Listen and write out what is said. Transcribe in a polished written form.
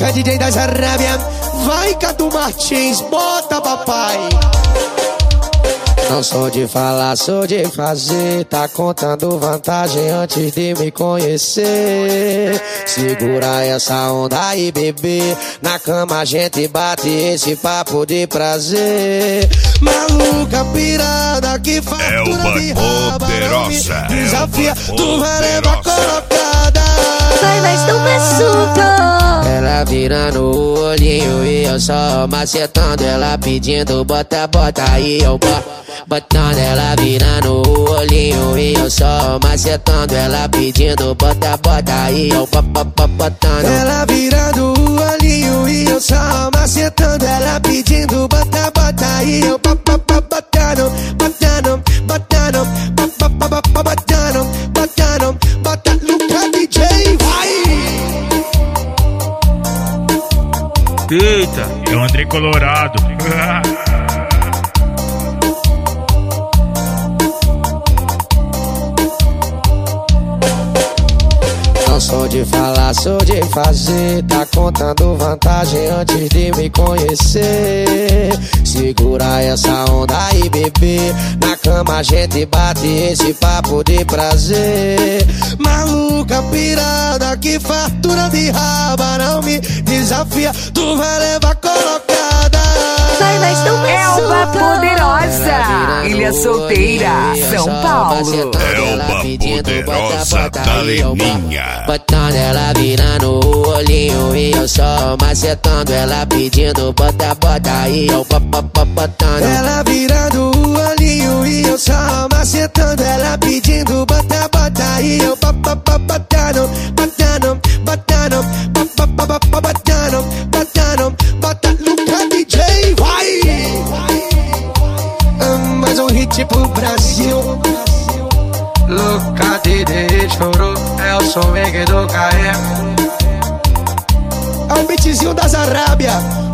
Luca, DJ das Arábia. Vai, Cadu Martins, bota papai. Não sou de falar, sou de fazer. Tá contando vantagem antes de me conhecer. Segura essa onda aí, bebê. Na cama a gente bate esse papo de prazer. Maluca, pirada, que fatura de raba. Desafia, tu vai levar colocada. Vai, mas não machuca. Ela virando o olhinho e eu só macetando. Ela pedindo bota, bota aí, eu botando. Ela virando o olhinho e eu só macetando. Ela pedindo bota, bota aí, eu botando. Ela virando o olhinho e eu só macetando. Ela pedindo bota, bota aí, eu botando, botando, botando, botando, botando, bota Luca DJ, vai! Eita, é o André Colorado. Não sou de falar, sou de fazer. Tá contando vantagem antes de me conhecer. Segura essa onda aí, bebê. Na cama a gente bate esse papo de prazer. Maluca, pirada, que fartura de raba. Não me desafia, tu vai levar colocada. Vai, mas não machuca. Elba Poderosa, Ilha Solteira, São Paulo. Elba Poderosa da Leninha. Botando, ela virando o olhinho e eu só macetando. Ela pedindo bota, bota aí, eu botando. Ela virando o olhinho e eu só macetando. Ela pedindo bota, bota aí, eu botando, botando, botando, botando, bota Luca DJ, vai! Mais um hit pro Brasil. Luca DJ chorou, é o som do carrego. É o beatzinho das Arábia.